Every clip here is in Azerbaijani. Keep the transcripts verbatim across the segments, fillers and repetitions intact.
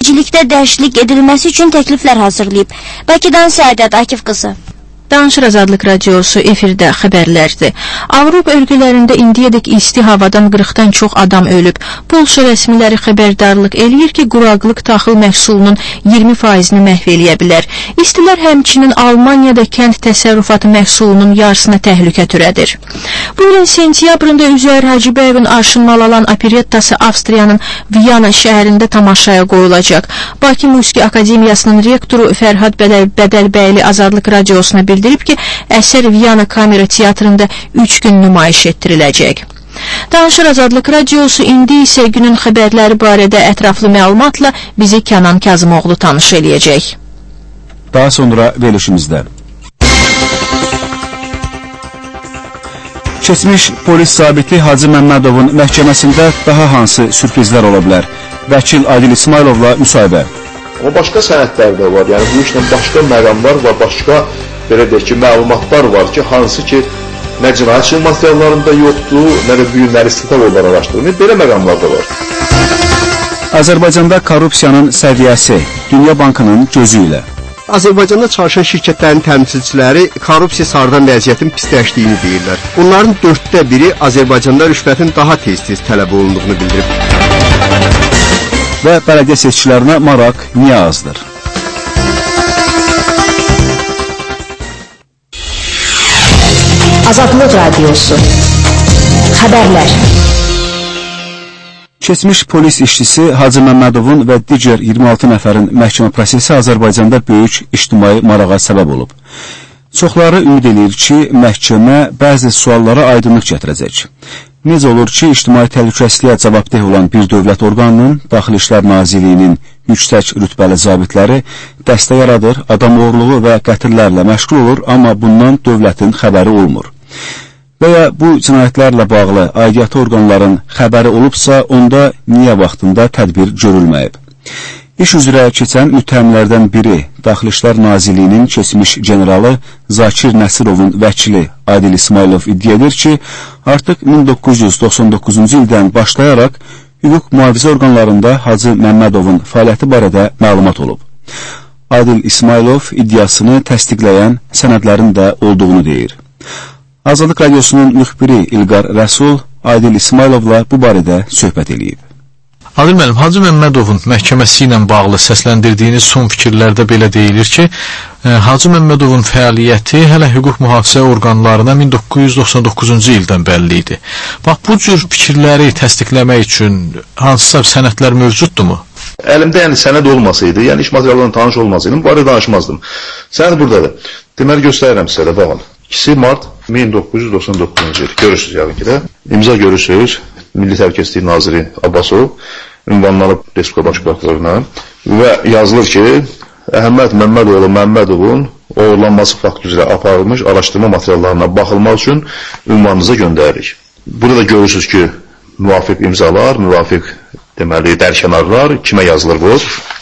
idarəçilikdə dəyişiklik edilməsi üçün təkliflər hazırlayıb. Bakıdan Səadət Akif qızı. Danışır Azadlıq Radiosu efirdə xəbərlərdir. Avropa ölkələrində indiyədək isti havadan qırxdan çox adam ölüb. Polşa rəsmiləri xəbərdarlıq eləyir ki, quraqlıq taxıl məhsulunun iyirmi faizini məhv eləyə bilər. İstilər həmçinin Almaniyada kənd təsərrüfatı məhsulunun yarısına təhlükə törədir. Bu ilin sentyabrında Üzeyir Hacıbəyevin aşınmalı olan operettası Avstriyanın Viyana şəhərində tamaşaya qoyulacaq. Bakı Musiqi Akademiyasının rektoru Fərhad Bədəlbəyli Azadlıq Radiosuna bildirib ki, əsər Viyana Kamera Teatrında üç gün nümayiş etdiriləcək. Danışır Azadlıq Radiosu indi isə günün xəbərləri barədə ətraflı məlumatla bizi Kənan Kazımoğlu tanış eləyəcək. Daha sonra verilişimizdə. Keçmiş polis zabiti Hacı Məmmədovun məhkəməsində daha hansı sürprizlər ola bilər? Vəkil Adil İsmayılovla müsahibə. Amma başqa sənədlər də var, yəni bu işlə başqa məqamlar var, başqa belə deyək ki, məlumatlar var ki, hansı ki, nə cinayət işi materiallarında yoxdur, nə də bu günləri istintaq yolları araşdırılmır, belə məqamlar da var. Azərbaycanda korrupsiyanın səviyyəsi Dünya Bankının gözü ilə. Azərbaycanda çalışan şirkətlərin təmsilçiləri korrupsiya sarıdan vəziyyətin pisləşdiyini deyirlər. Onların dörddə biri Azərbaycanda rüşvətin daha tez-tez tələb olunduğunu bildirib. Və bələdiyyə seçkilərinə maraq niyə azdır? Azadlıq Radiosu Xəbərlər. Keçmiş polis işçisi Hacı Məmmədovun və digər iyirmi altı nəfərin məhkəmə prosesi Azərbaycanda böyük ictimai marağa səbəb olub. Çoxları ümid edir ki, məhkəmə bəzi suallara aydınlıq gətirəcək. Necə olur ki, ictimai təhlükəsizliyə cavabdeh olan bir dövlət orqanının, Daxili İşlər Nazirliyinin yüksək rütbəli zabitləri dəstə yaradır, adam oğurluğu və qətillərlə məşğul olur, amma bundan dövlətin xəbəri olmur. Və ya bu cinayətlərlə bağlı aidiyyatı orqanların xəbəri olubsa, onda niyə vaxtında tədbir görülməyib? İş üzrə keçən müttəhimlərdən biri, Daxili İşlər Nazirliyinin keçmiş generalı Zakir Nəsirovun vəkili Adil İsmayılov iddia edir ki, artıq min doqquz yüz doxsan doqquzuncu ildən başlayaraq hüquq mühafizə orqanlarında Hacı Məmmədovun fəaliyyəti barədə məlumat olub. Adil İsmayılov iddiasını təsdiqləyən sənədlərin də olduğunu deyir. Azadlıq Radiosunun müxbiri İlqar Rəsul Adil İsmayılovla bu barədə söhbət eləyib. Adil müəllim, Hacı Məmmədovun məhkəməsi ilə bağlı səsləndirdiyiniz son fikirlərdə belə deyilir ki, Hacı Məmmədovun fəaliyyəti hələ hüquq mühafizə orqanlarına min doqquz yüz doxsan doqquzuncu ildən bəlli idi. Bax, bu cür fikirləri təsdiqləmək üçün hansısa sənədlər mövcuddurmu? Əlimdə yəni sənəd olmasaydı, yəni iş materiallarına tanış olmasaydım, bu arada danışmazdım. Sənəd buradadır. Deməli, göstərirəm sizə də, baxın. iki mart min doqquz yüz doxsan doqquzuncu il. Görürsünüz yəqin ki də. İmza görürsünüz. Milli Təhlükəsizlik Naziri Abbasov ünvanlanıb Respublika Baş Prokuroruna və yazılır ki, Əhməd Məmmədoğlu Məmmədovun oğurlanması faktı üzrə aparılmış araşdırma materiallarına baxılmaq üçün ünvanınıza göndəririk. Burada görürsünüz ki, müvafiq imzalar, müvafiq deməli dərkənarlar kimə yazılır bu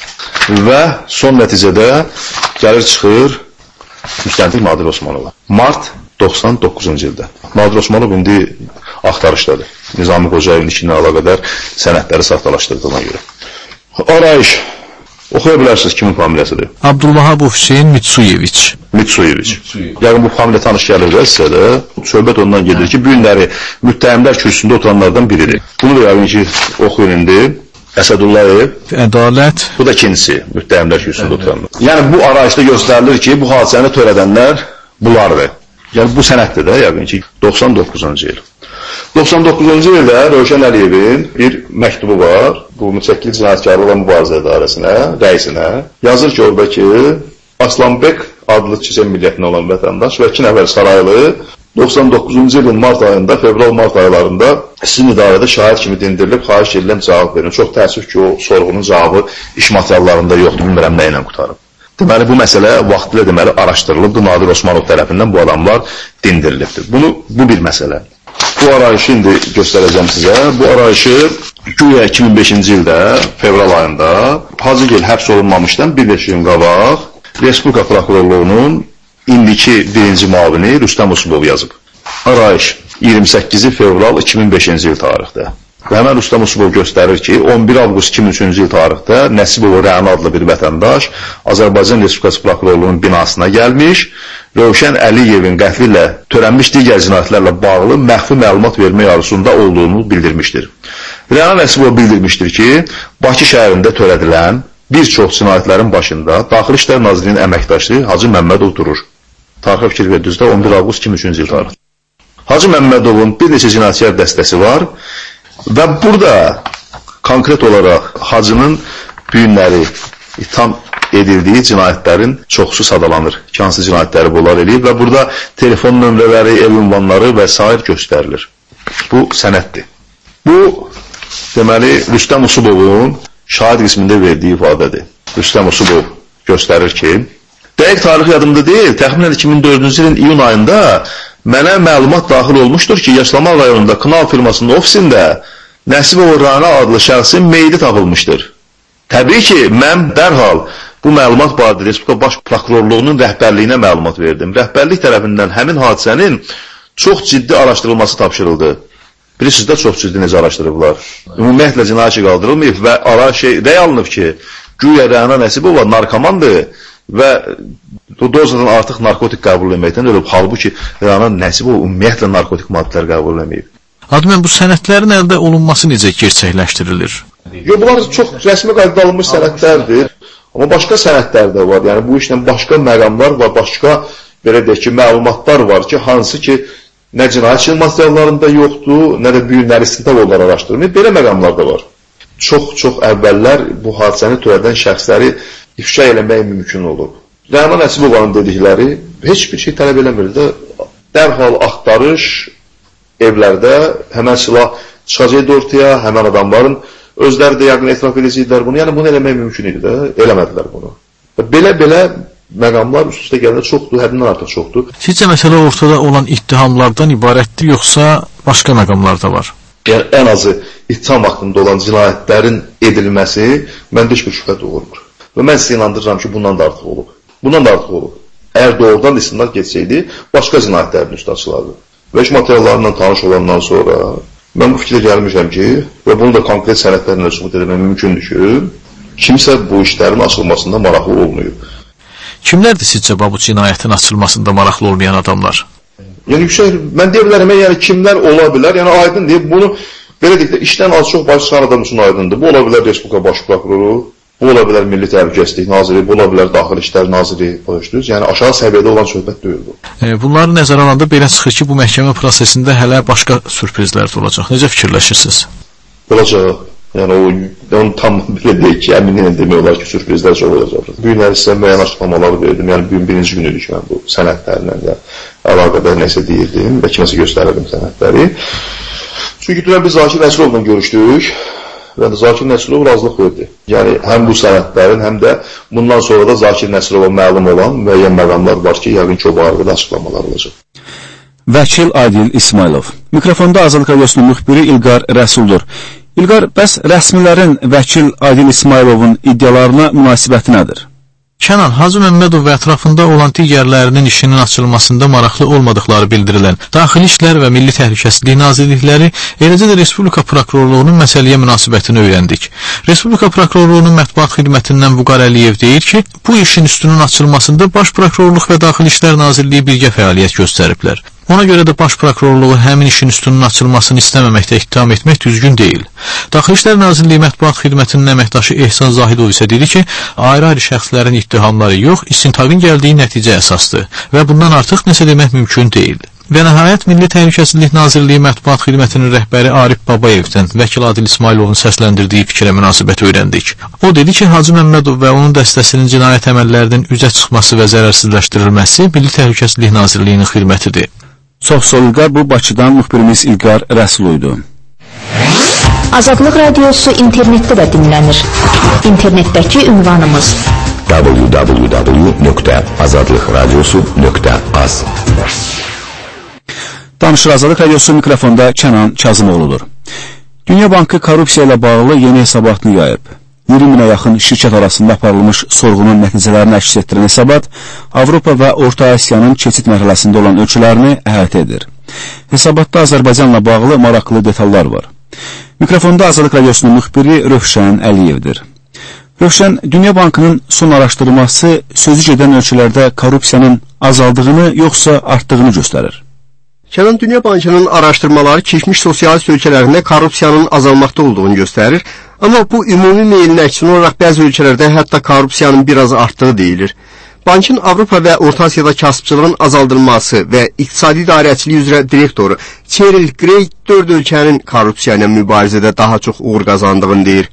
və son nəticədə gəlir çıxır müstəntiq Nadir Osmanova. Mart doxsan doqquzuncu ildə. Nadir Osmanov indi axtarışdadır. Nizami Qocayevin işinə əlaqədar sənədləri saxtalaşdırdığına görə. Arayış. Oxuya bilərsiniz kimin familiyasıdır? Abdülvahab Hüseyn Mitsuyeviç. Mitsuyeviç. Yəni bu familiya tanış gəlir də sizə də. Söhbət ondan gedir ki, bu günləri müttəhimlər kürsüsündə oturanlardan biridir. Bunu da yəqin ki, oxuyun indi. Əsədullayev. Ədalət. Bu da ikincisi, müttəhimlər kürsüsündə oturanlar. Yəni bu arayışda göstərilir ki, bu hadisəni törədənlər bunlardır. Yəni bu sənəddir də yəqin ki, doxsan doqquzuncu il. doxsan doqquzuncu ildə Rövşən Əliyevin bir məktubu var, bu mütəşəkkil cinayətkarlıqla mübarizə idarəsinə, rəisinə. Yazır ki, orada ki, Aslanbek adlı Çiçək millətinə olan vətəndaş və iki nəfər saraylı doxsan doqquzuncu ilin mart ayında, fevral-mart aylarında sizin idarədə şahid kimi dindirilib, xahiş edilən cavab verin. Çox təəssüf ki, o sorğunun cavabı iş materiallarında yoxdur, bilmirəm nə ilə qutarıb. Deməli, bu məsələ vaxtilə deməli araşdırılıbdır, Nadir Osmanov tərəfindən bu adamlar dindirilibdir. Bunu, bu bir məsələ. Bu arayışı indi göstərəcəm sizə. Bu arayışı güya iki min beşinci ildə, fevral ayında, Hacıgil həbs olunmamışdan bir beş gün qabaq Respublika Prokurorluğunun indiki birinci müavini Rüstəm Usubov yazıb. Arayış iyirmi səkkizi fevral iki min beşinci il tarixdə. Və həmən Rüstəm Usubov göstərir ki, on bir avqust iki min üçüncü il tarixdə Nəsibov Rəna adlı bir vətəndaş Azərbaycan Respublikası Prokurorluğunun binasına gəlmiş, Rövşən Əliyevin qətli ilə törənmiş digər cinayətlərlə bağlı məxfi məlumat vermək arzusunda olduğunu bildirmişdir. Rəna Nəsibov bildirmişdir ki, Bakı şəhərində törədilən bir çox cinayətlərin başında Daxili İşlər Nazirliyinin əməkdaşı Hacı Məmmədov durur. Tarixə fikir verdinizdə on bir avqust iki min üçüncü il tarixdə. Hacı Məmmədovun bir neçə cinayətkar dəstəsi var. Və burada konkret olaraq Hacının büyünləri itham edildiyi cinayətlərin çoxsu sadalanır. Hansı cinayətləri bunlar eləyib və burada telefon nömrələri, ev ünvanları və sair göstərilir. Bu sənəddir. Bu, deməli, Rüstəm Usubovun şahid qismində verdiyi ifadədir. Rüstəm Usubov göstərir ki, dəqiq tarix yadımda deyil, təxminən iki min dördüncü ilin iyun ayında mənə məlumat daxil olmuşdur ki, Yaşlamal rayonunda Kınal firmasının ofisində Nəsibov Rana adlı şəxsin meyidi tapılmışdır. Təbii ki, mən dərhal bu məlumat barədə Respublika Baş Prokurorluğunun rəhbərliyinə məlumat verdim. Rəhbərlik tərəfindən həmin hadisənin çox ciddi araşdırılması tapşırıldı. Bilirsiniz də, çox ciddi necə araşdırıblar. Ümumiyyətlə cinayət işi qaldırılmayıb və ara şey, rəy alınıb ki, güya Rana Nəsibova narkomandır və dozadan artıq narkotik qəbul etməkdən ölüb. Halbuki Rana Nəsibova ümumiyyətlə narkotik maddələr qəbul etməyib. Adımən, bu sənədlərin əldə olunması necə gerçəkləşdirilir? Yox, bunlar çox rəsmi qayda alınmış sənədlərdir. Amma başqa sənədlər də var. Yəni, bu işlə başqa məqamlar var, başqa, belə deyək ki, məlumatlar var ki, hansı ki, nə cinayət materiallarında yoxdur, nə də büyünləri istintaq onlar araşdırılmır. Belə məqamlar da var. Çox-çox əvvəllər bu hadisəni törədən şəxsləri ifşa eləmək mümkün olub. Rəna Nəsibovanın dedikləri heç bir şey tələb eləmirdi. Dərhal axtarış evlərdə həmən silah çıxacaqdı ortaya, həmən adamların özləri də yəqin etiraf edəcəklər bunu. Yəni, bunu eləmək mümkün idi də, eləmədilər bunu. Belə-belə məqamlar üst-üstə gələndə çoxdur, həddindən artıq çoxdur. Sizcə məsələ ortada olan ittihamlardan ibarətdir, yoxsa başqa məqamlar da var? Yəni, ən azı ittiham haqqında olan cinayətlərin edilməsi məndə heç bir şübhə doğurmur. Və mən sizə inandırıram ki, bundan da artıq olub. Bundan da artıq olub. Əgər doğrudan istinad geçsəydi, başqa cinayətlərin üstü açılardı. Və iş materiallarından tanış olandan sonra mən bu fikirə gəlmişəm ki, və bunu da konkret sənədlərlə sübut etmək mümkündür ki, kimsə bu işlərin açılmasında maraqlı olmayıb. Kimlərdir sizcə bu cinayətin açılmasında maraqlı olmayan adamlar? Yəni, yüksək, mən deyə bilərəm, yəni kimlər ola bilər, yəni aydın deyib, bunu belə deyək də, işdən az çox başı çıxan adam üçün aydındır. Bu ola bilər Respublika Baş Prokuroru, bu ola bilər Milli Təhlükəsizlik Naziri, bu ola bilər Daxili İşlər Naziri, başlayırız. Yəni, aşağı səviyyədə olan söhbət deyil bu. E, bunları nəzərə alanda belə çıxır ki, bu məhkəmə prosesində hələ başqa sürprizlər də olacaq. Necə fikirləşirsiniz? Olacaq. Yəni, o, onu tam belə deyək ki, əminliklə demək olar ki, sürprizlər çox olacaq. Bugünləri sizə müəyyən açıqlamaları verdim. Yəni, bugün birinci gün idi ki, mən bu sənədlərlə də əlaqədar nəsə deyirdim və kiməsə göstərirdim sənədləri. Çünki dünən biz Zakir Nəsirovla görüşdük və Zakir Nəsirov razılıq verdi. Yəni, həm bu sənədlərin, həm də bundan sonra da Zakir Nəsirova məlum olan müəyyən məqamlar var ki, yəqin ki, o barədə açıqlamalar olacaq. Vəkil Adil İsmailov. Mikrofonda Azadlıq Radiosunun müxbiri İlqar Rəsuldur. İlqar, bəs rəsmilərin vəkil Adil İsmailovun iddialarına münasibəti nədir? Kənan, Hacı Məmmədov və ətrafında olan digərlərinin işinin açılmasında maraqlı olmadıqları bildirilən Daxili İşlər və Milli Təhlükəsizlik Nazirlikləri, eləcə də Respublika Prokurorluğunun məsələyə münasibətini öyrəndik. Respublika Prokurorluğunun mətbuat xidmətindən Vüqar Əliyev deyir ki, bu işin üstünün açılmasında Baş Prokurorluq və Daxili İşlər Nazirliyi birgə fəaliyyət göstəriblər. Ona görə də Baş Prokurorluğu həmin işin üstünün açılmasını istəməməkdə ittiham etmək düzgün deyil. Daxili İşlər Nazirliyi mətbuat xidmətinin əməkdaşı Ehsan Zahidov isə dedi ki, ayrı-ayrı şəxslərin ittihamları yox, istintaqın gəldiyi nəticə əsasdır və bundan artıq nəsə demək mümkün deyil. Və nəhayət Milli Təhlükəsizlik Nazirliyi mətbuat xidmətinin rəhbəri Arif Babayevdən vəkil Adil İsmailovun səsləndirdiyi fikrə münasibət öyrəndik. O dedi ki, Hacı Məmmədov və onun dəstəsinin cinayət əməllərinin üzə çıxması və zərərsizləşdirilməsi Milli Təhlükəsizlik Nazirliyinin xidmətidir. Çox sağ olun, bu Bakıdan müxbirimiz İlqar Rəsuluydu. Azadlıq Radiosu internetdə də dinlənir. İnternetdəki ünvanımız w w w nöqtə azadlıq radiosu nöqtə az. Danışır Azadlıq Radiosu, mikrofonda Kənan Kazımoğludur. Dünya Bankı korrupsiya ilə bağlı yeni hesabatını yayıb. iyirmi minə yaxın şirkət arasında aparılmış sorğunun nəticələrini əks etdirən hesabat Avropa və Orta Asiyanın keçid mərhələsində olan ölkələrini əhatə edir. Hesabatda Azərbaycanla bağlı maraqlı detallar var. Mikrofonda Azadlıq Radiosunun müxbiri Rövşən Əliyevdir. Rövşən, Dünya Bankının son araşdırması sözü gedən ölkələrdə korrupsiyanın azaldığını yoxsa artdığını göstərir. Kənan, Dünya Bankının araşdırmaları keçmiş sosialist ölkələrində korrupsiyanın azalmaqda olduğunu göstərir, amma bu ümumi meylin əksinə olaraq bəzi ölkələrdə hətta korrupsiyanın biraz artdığı deyilir. Bankın Avropa və Orta Asiyada kasıbçılığın azaldılması və iqtisadi idarəçiliyi üzrə direktoru Cheryl Gray dörd ölkənin korrupsiya ilə mübarizədə daha çox uğur qazandığını deyir.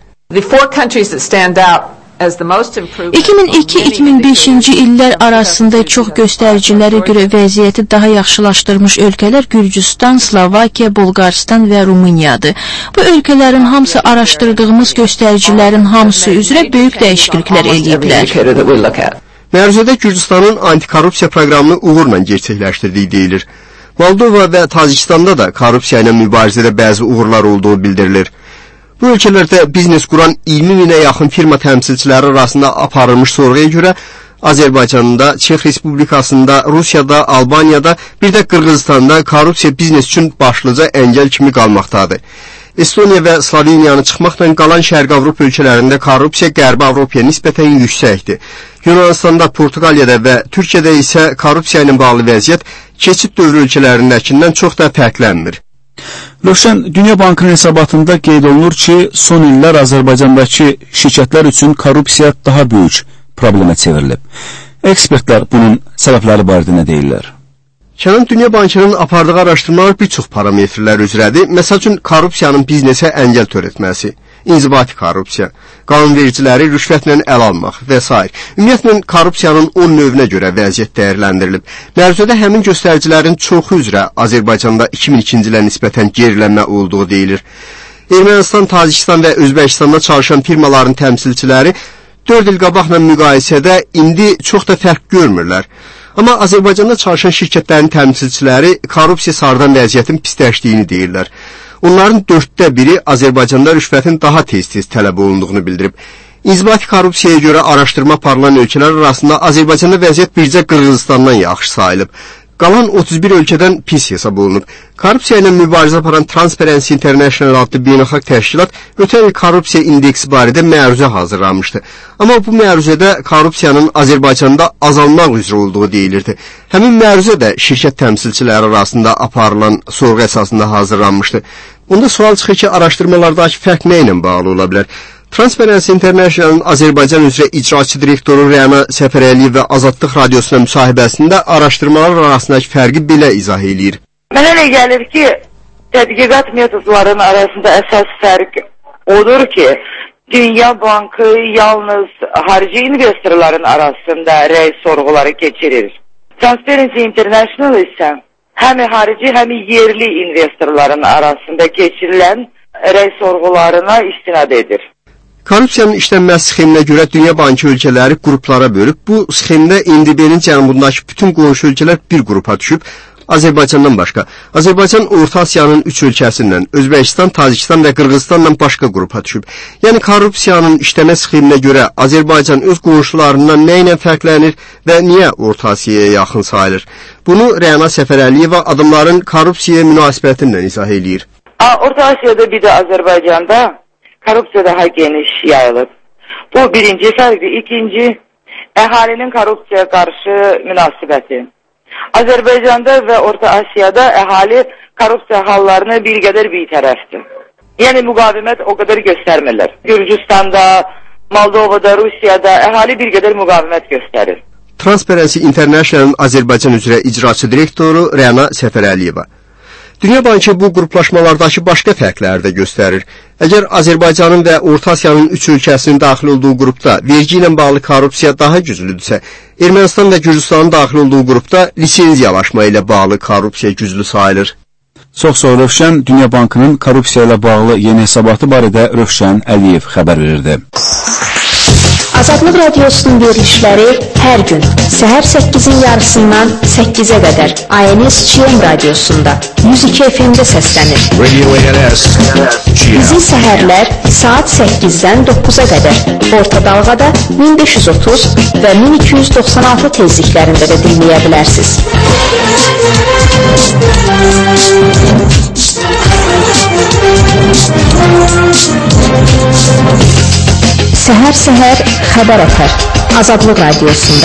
iki min iki iki min beşinci illər arasında çox göstəricilərə görə vəziyyəti daha yaxşılaşdırmış ölkələr Gürcüstan, Slovakiya, Bolqaristan və Rumıniyadır. Bu ölkələrin hamısı araşdırdığımız göstəricilərin hamısı üzrə böyük dəyişikliklər eləyiblər. Məruzədə Gürcüstanın antikorrupsiya proqramını uğurla gerçəkləşdirdiyi deyilir. Moldova və Tacikistanda da korrupsiya ilə mübarizədə bəzi uğurlar olduğu bildirilir. Bu ölkələrdə biznes quran iyirmi minə yaxın firma təmsilçiləri arasında aparılmış sorğuya görə Azərbaycanda, Çex Respublikasında, Rusiyada, Albaniyada, bir də Qırğızstanda korrupsiya biznes üçün başlıca əngəl kimi qalmaqdadır. Estoniya və Sloveniyanı çıxmaqla qalan Şərqi Avropa ölkələrində korrupsiya Qərbi Avropaya nisbətən yüksəkdir. Yunanistanda, Portuqaliyada və Türkiyədə isə korrupsiya ilə bağlı vəziyyət keçid dövrü ölkələrindəkindən çox da fərqlənmir. Rövşən, Dünya Bankının hesabatında qeyd olunur ki, son illər Azərbaycandakı şirkətlər üçün korrupsiya daha böyük problemə çevrilib. Ekspertlər bunun səbəbləri barədə nə deyirlər? Kənan, Dünya Bankının apardığı araşdırmalar bir çox parametrlər üzrədir. Məsəl üçün, korrupsiyanın biznesə əngəl törətməsi, inzibati korrupsiya, qanunvericiləri rüşvətlə əl almaq və s. Ümumiyyətlə, korrupsiyanın on növünə görə vəziyyət dəyərləndirilib. Məruzədə həmin göstəricilərin çoxu üzrə Azərbaycanda iki min ikinci ilə nisbətən gerilənmə olduğu deyilir. Ermənistan, Tacikistan və Özbəkistanda çalışan firmaların təmsilçiləri dörd il qabaqla müqayisədə indi çox da fərq görmürlər. Amma Azərbaycanda çalışan şirkətlərin təmsilçiləri korrupsiya sarıdan vəziyyətin pisləşdiyini deyirlər. Onların dörddə biri Azərbaycanda rüşvətin daha tez-tez tələb olunduğunu bildirib. İnzibati korrupsiyaya görə araşdırma aparılan ölkələr arasında Azərbaycanda vəziyyət bircə Qırğızstandan yaxşı sayılıb. Qalan otuz bir ölkədən pis hesab olunub. Korrupsiya ilə mübarizə aparan Transparency International adlı beynəlxalq təşkilat ötən il korrupsiya indeksi barədə məruzə hazırlamışdı. Amma bu məruzədə korrupsiyanın Azərbaycanda azalmaq üzrə olduğu deyilirdi. Həmin məruzə də şirkət təmsilçiləri arasında aparılan sorğu əsasında hazırlanmışdı. Onda sual çıxır ki, araşdırmalardakı fərq nə ilə bağlı ola bilər? Transparency International'ın Azərbaycan üzrə icraçı direktoru Rəna Səfərəliyev və Azadlıq Radiosuna müsahibəsində araşdırmalar arasındakı fərqi belə izah eləyir. Mənə elə gəlir ki, tədqiqat metodlarının arasında əsas fərq odur ki, Dünya Bankı yalnız xarici investorların arasında rəy sorğuları keçirir. Transparency International isə həm xarici, həm yerli investorların arasında keçirilən rəy sorğularına istinad edir. Korrupsiyanın işlənməsi sxeminə görə Dünya Bankı ölkələri qruplara bölüb. Bu sxemdə N D B-nin cənubundakı bütün qonşu ölkələr bir qrupa düşüb. Azərbaycandan başqa. Azərbaycan Orta Asiyanın üç ölkəsindən, Özbəkistan, Tacikistan və Qırğızstanla başqa qrupa düşüb. Yəni korrupsiyanın işləmə sxeminə görə Azərbaycan öz qonşularından nə ilə fərqlənir və niyə Orta Asiyaya yaxın sayılır? Bunu Rəna Səfərəliyeva adamların korrupsiyaya münasibətindən izah eləyir. Orta Asiyada bir də Azərbaycanda korrupsiya daha geniş yayılıb. Bu birinci fərqdir. İkinci, əhalinin korrupsiyaya qarşı münasibəti. Azərbaycanda və Orta Asiyada əhali korrupsiya hallarını bir qədər bir tərəfdir. Yəni müqavimət o qədər göstərmirlər. Gürcüstanda, Moldovada, Rusiyada əhali bir qədər müqavimət göstərir. Transparency International'ın Azərbaycan üzrə icraçı direktoru Rəna Səfərəliyeva. Dünya Bankı bu qruplaşmalardakı başqa fərqləri də göstərir. Əgər Azərbaycanın və Orta Asiyanın üç ölkəsinin daxil olduğu qrupda vergi ilə bağlı korrupsiya daha güclüdürsə, Ermənistan və Gürcüstanın daxil olduğu qrupda lisenziyalaşma ilə bağlı korrupsiya güclü sayılır. Çox sağ ol Rövşən, Dünya Bankının korrupsiya ilə bağlı yeni hesabatı barədə Rövşən Əliyev xəbər verirdi. Azadlıq Radiosunun verilişləri hər gün səhər səkkizin yarısından səkkizə qədər I N S G M radiosunda yüz iki F M-də səslənir. Bizi səhərlər saat səkkizdən doqquza qədər orta dalğada min beş yüz otuz və min iki yüz doxsan altı tezliklərində də dinləyə bilərsiniz. Səhər-səhər xəbər ətər Azadlıq Radiosunda.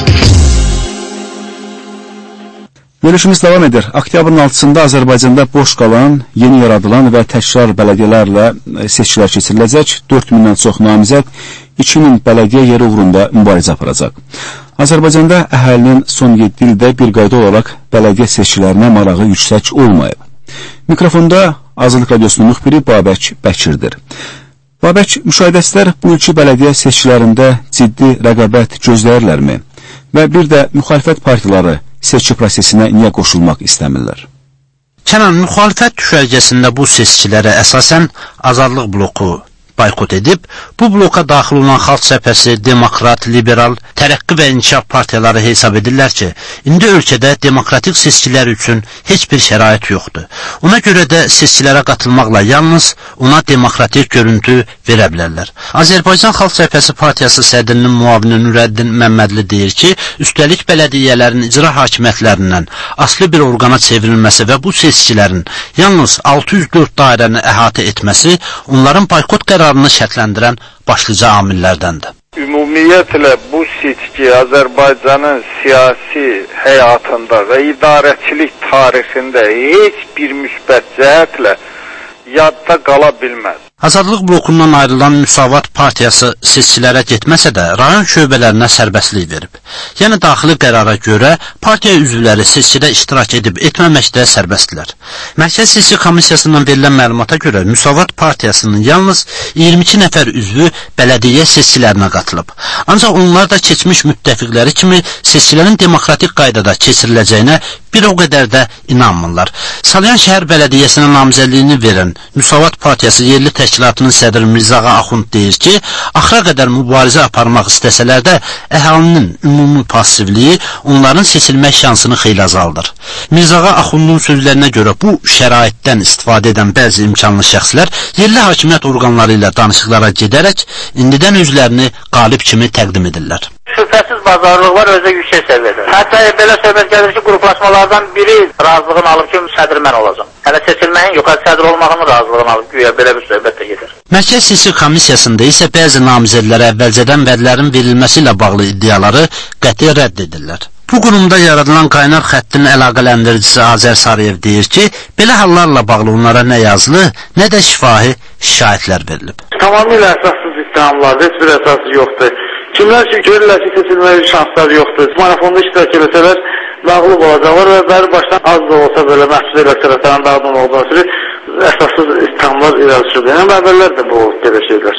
Görüşümüz davam edir. Oktyabrın altısında Azərbaycanda boş qalan, yeni yaradılan və təkrar bələdiyyələrlə seçkilər keçiriləcək. dörd mindən çox namizəd iki min bələdiyyə yeri uğrunda mübarizə aparacaq. Azərbaycanda əhalinin son yeddi ildə bir qayda olaraq bələdiyyə seçkilərinə marağı yüksək olmayıb. Mikrofonda Azadlıq Radiosunun müxbiri Babək Bəkirdir. Babək, müşahidəçilər bu ilki bələdiyyə seçkilərində ciddi rəqabət gözləyirlərmi? Və bir də müxalifət partiyaları seçki prosesinə niyə qoşulmaq istəmirlər? Kənan, müxalifət düşərgəsində bu seçkilərə əsasən Azadlıq bloku boykot edib, bu bloka daxil olan Xalq Cəbhəsi, Demokrat, Liberal, Tərəqqi və İnkişaf partiyaları hesab edirlər ki, indi ölkədə demokratik seçkilər üçün heç bir şərait yoxdur. Ona görə də seçkilərə qatılmaqla yalnız ona demokratik görüntü verə bilərlər. Azərbaycan Xalq Cəbhəsi partiyası sədrinin müavini Nurəddin Məmmədli deyir ki, üstəlik bələdiyyələrin icra hakimiyyətlərindən aslı bir orqana çevrilməsi və bu seçkilərin yalnız altı yüz dörd dairəni əhatə etməsi onların boykot qərarını şərtləndirən başlıca amillərdəndir. Ümumiyyətlə bu seçki Azərbaycanın siyasi həyatında və idarəçilik tarixində heç bir müsbət cəhətlə yadda qala bilməz. Azadlıq blokundan ayrılan Müsavat partiyası seçkilərə getməsə də rayon şöbələrinə sərbəstlik verib. Yəni daxili qərara görə partiya üzvləri seçkidə iştirak edib etməməkdə sərbəstdirlər. Mərkəz Seçki Komissiyasından verilən məlumata görə Müsavat partiyasının yalnız iyirmi iki nəfər üzvü bələdiyyə seçkilərinə qatılıb. Ancaq onlar da keçmiş müttəfiqləri kimi seçkilərin demokratik qaydada keçiriləcəyinə bir o qədər də inanmırlar. Salyan şəhər bələdiyyəsinə namizədliyini verən Müsavat partiyası yerli təşkilatının sədri Mirzağa Axund deyir ki, axıra qədər mübarizə aparmaq istəsələr də əhalinin ümumi passivliyi onların seçilmək şansını xeyli azaldır. Mirzağa Axundun sözlərinə görə bu şəraitdən istifadə edən bəzi imkanlı şəxslər yerli hakimiyyət orqanları ilə danışıqlara gedərək indidən özlərini qalib kimi təqdim edirlər. Şübhəsiz bazarlıq var, özü yüksək səviyyədə. Hətta belə söhbət gəlir ki, qruplaşmalardan biri razılığını alıb ki, sədr mən olacam. Hələ seçilməyin yox, sədr olmağımın razılığını alıb, güya belə bir söhbət də gedir. Mərkəz Seçki Komissiyasında isə bəzi namizədlərə əvvəlcədən vədlərin verilməsi ilə bağlı iddiaları qəti rədd edirlər. Bu qurumda yaradılan qaynar xəttin əlaqələndiricisi Azər Sarıyev deyir ki, belə hallarla bağlı onlara nə yazılı, nə də şifahi şikayətlər verilib. Tamamilə əsassız ittihamlar, heç bir əsası yoxdur. Kimlər ki, görürlər ki, seçilməyə şanslar yoxdur. Marafonda iştirak eləsələr, məğlub olacaqlar və bəri başdan az da olsa belə məhsul elektoratların dağıdın olduğunu sürü əsassız ittihamlar irəli sürdü. Yəni, əvvəllər də bu belə şeylər.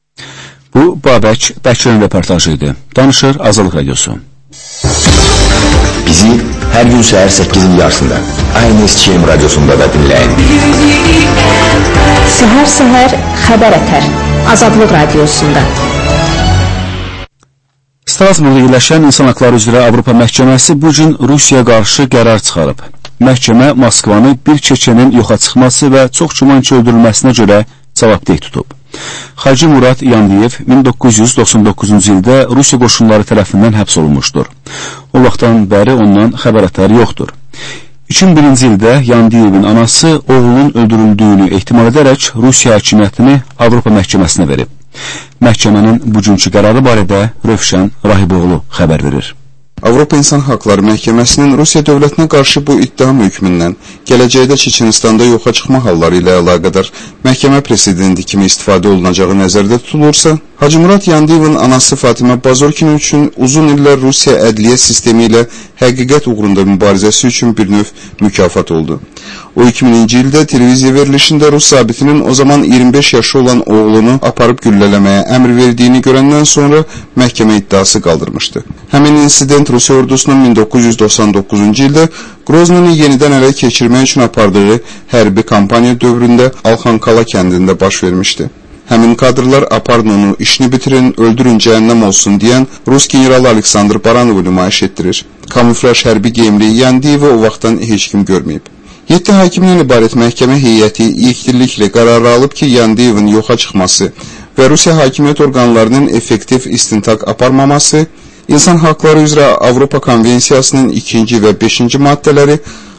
Bu, Babək Bəkirin reportajı idi. Danışır Azadlıq Radiosu. Bizi hər gün səhər səkkizin yarısında A N S Ç M radiosunda da dinləyin. Səhər-səhər xəbər ətər Azadlıq Radiosunda. Strasburqda yerləşən İnsan Haqları üzrə Avropa Məhkəməsi bu gün Rusiyaya qarşı qərar çıxarıb. Məhkəmə Moskvanı bir çeçenin yoxa çıxması və çox güman ki, öldürülməsinə görə cavabdeh tutub. Hacı Murad Yandiyev min doqquz yüz doxsan doqquzuncu ildə Rusiya qoşunları tərəfindən həbs olunmuşdur. O vaxtdan bəri ondan xəbər ətər yoxdur. iki min birinci ildə Yandiyevin anası oğlunun öldürüldüyünü ehtimal edərək Rusiya hakimiyyətini Avropa Məhkəməsinə verib. Məhkəmənin bugünkü qərarı barədə Rövşən Rahiboğlu xəbər verir. Avropa İnsan Haqları Məhkəməsinin Rusiya dövlətinə qarşı bu ittiham hökmündən gələcəkdə Çeçenistanda yoxa çıxma halları ilə əlaqədar məhkəmə presidenti kimi istifadə olunacağı nəzərdə tutulursa, Hacı Murad Yandiyevin anası Fatimə Bazorkin üçün uzun illər Rusiya ədliyyə sistemi ilə həqiqət uğrunda mübarizəsi üçün bir növ mükafat oldu. O iki mininci ildə televiziya verilişində Rus zabitinin o zaman iyirmi beş yaşı olan oğlunu aparıb güllələməyə əmr verdiyini görəndən sonra məhkəmə iddiası qaldırmışdı. Həmin insident Rusiya ordusunun min doqquz yüz doxsan doqquzuncu ildə Groznini yenidən ələ keçirmək üçün apardığı hərbi kampaniya dövründə Alxankala kəndində baş vermişdi. Həmin kadrlar aparın onu, işini bitirin, öldürün, cəhənnəm olsun deyən Rus generalı Aleksandr Baranovu nümayiş etdirir. Kamuflaj hərbi geyimli Yandiyevi o vaxtdan heç kim görməyib. yeddi hakimdən ibarət məhkəmə heyəti yekdilliklə qərar alıb ki, Yandiyevin yoxa çıxması və Rusiya hakimiyyət orqanlarının effektiv istintaq aparmaması, İnsan Haqları üzrə Avropa Konvensiyasının ikinci və beşinci maddələri,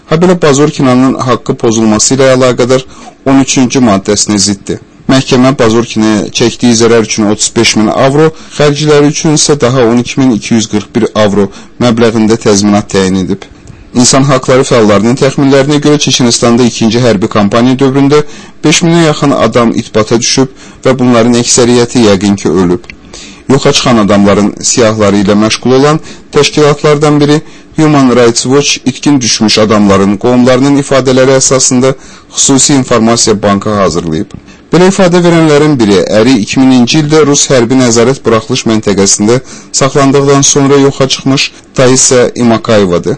Habelə Bazorkinanın haqqı pozulması ilə əlaqədar on üçüncü maddəsinə ziddir. Məhkəmə Bazorkinaya çəkdiyi zərər üçün otuz beş min avro, xərcləri üçün isə daha on iki min iki yüz qırx bir avro məbləğində təzminat təyin edib. İnsan haqları fəallarının təxminlərinə görə Çeçenistanda ikinci hərbi kampaniya dövründə beş minə yaxın adam itibata düşüb və bunların əksəriyyəti yəqin ki ölüb. Yoxa çıxan adamların siyahları ilə məşğul olan təşkilatlardan biri Human Rights Watch itkin düşmüş adamların qohumlarının ifadələri əsasında xüsusi informasiya bankı hazırlayıb. Belə ifadə verənlərin biri əri iki mininci ildə Rus hərbi nəzarət buraxılış məntəqəsində saxlandıqdan sonra yoxa çıxmış Taisa Imakayevadır.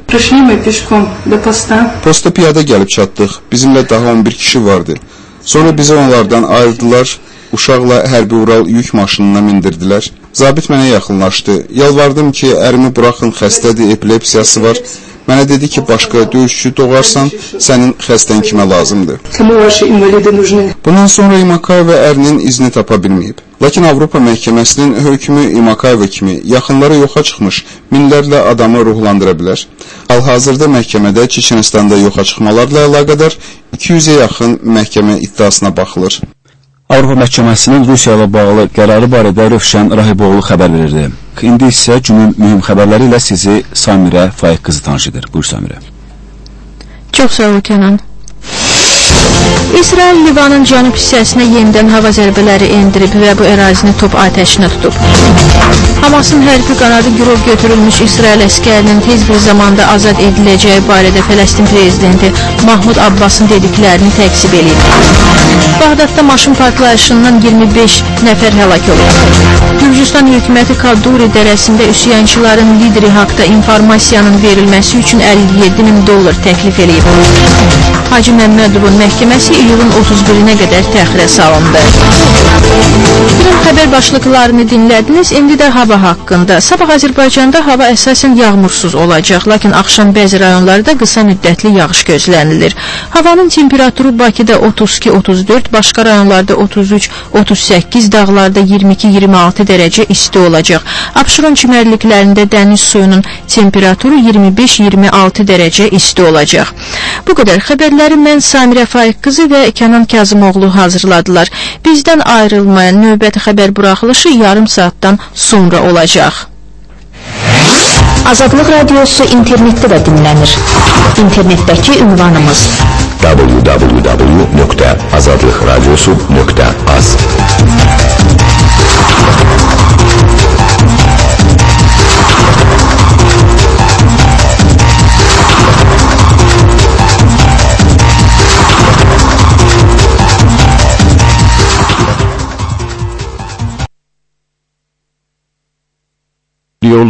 Posta piyada gəlib çatdıq. Bizimlə daha on bir kişi vardı. Sonra bizi onlardan ayırdılar. Uşaqla hərbi Ural yük maşınına mindirdilər. Zabit mənə yaxınlaşdı. Yalvardım ki, ərimi buraxın, xəstədir, epilepsiyası var. Mənə dedi ki, başqa döyüşçü doğarsan, sənin xəstən kimə lazımdır. Bundan sonra Imakayeva ərinin izini tapa bilməyib. Lakin Avropa məhkəməsinin hökmü Imakayeva kimi yaxınlara yoxa çıxmış minlərlə adamı ruhlandıra bilər. Hal-hazırda məhkəmədə Çeçenistanda yoxa çıxmalarla əlaqədar iki yüzə yaxın məhkəmə iddiasına baxılır. Avropa məhkəməsinin Rusiya ilə bağlı qərarı barədə Rövşən Rahiboğlu xəbər verirdi. İndi isə günün mühüm xəbərləri ilə sizi Samirə Faiq qızı tanış edir. Buyur Samirə. Çox sağ ol Kənan. İsrail Livanın cənub hissəsinə yenidən hava zərbələri endirib və bu ərazini top atəşinə tutub. Hamasın hərbi qanadı girov götürülmüş İsrail əskərinin tez bir zamanda azad ediləcəyi barədə Fələstin prezidenti Mahmud Abbasın dediklərini təksib edib. Bağdadda maşın partlayışından iyirmi beş nəfər həlak olub. Gürcüstan hökuməti Kaduri dərəsində üsyançıların lideri haqda informasiyanın verilməsi üçün əlli yeddi min dollar təklif edib. Hacı Məmmədovun məhkəməsi iyulun otuz birinə qədər təxirə salındı. Bugün xəbər başlıqlarını dinlədiniz, indi də hava haqqında. Sabah Azərbaycanda hava əsasən yağmursuz olacaq, lakin axşam bəzi rayonlarda qısa müddətli yağış gözlənilir. Havanın temperaturu Bakıda otuz iki otuz dörd, başqa rayonlarda otuz üç otuz səkkiz, dağlarda iyirmi iki iyirmi altı dərəcə isti olacaq. Abşeron çimərliklərində dəniz suyunun temperaturu iyirmi beş iyirmi altı dərəcə isti olacaq. Bu qədər xəbərləri mən Samirə Faiq qızı və Kənan Kazımoğlu hazırladılar. Bizdən ayrılmayan növbəti xəbər buraxılışı yarım saatdan sonra olacaq. Azadlıq Radiosu internetdə də dinlənir. İnternetdəki ünvanımız w w w nöqtə azadlıq radiosu nöqtə az.